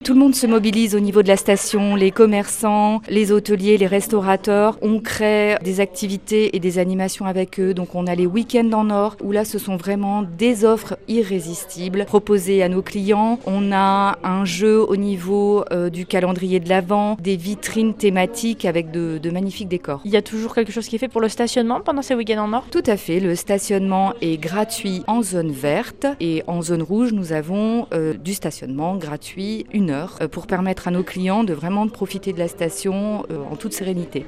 Tout le monde se mobilise au niveau de la station, les commerçants, les hôteliers, les restaurateurs. On crée des activités et des animations avec eux. Donc on a les week-ends en or où là ce sont vraiment des offres irrésistibles proposées à nos clients. On a un jeu au niveau du calendrier de l'Avent, des vitrines thématiques avec de magnifiques décors. Il y a toujours quelque chose qui est fait pour le stationnement pendant ces week-ends en or? Tout à fait, le stationnement est gratuit en zone verte et en zone rouge nous avons du stationnement gratuit 1 heure pour permettre à nos clients de vraiment profiter de la station en toute sérénité.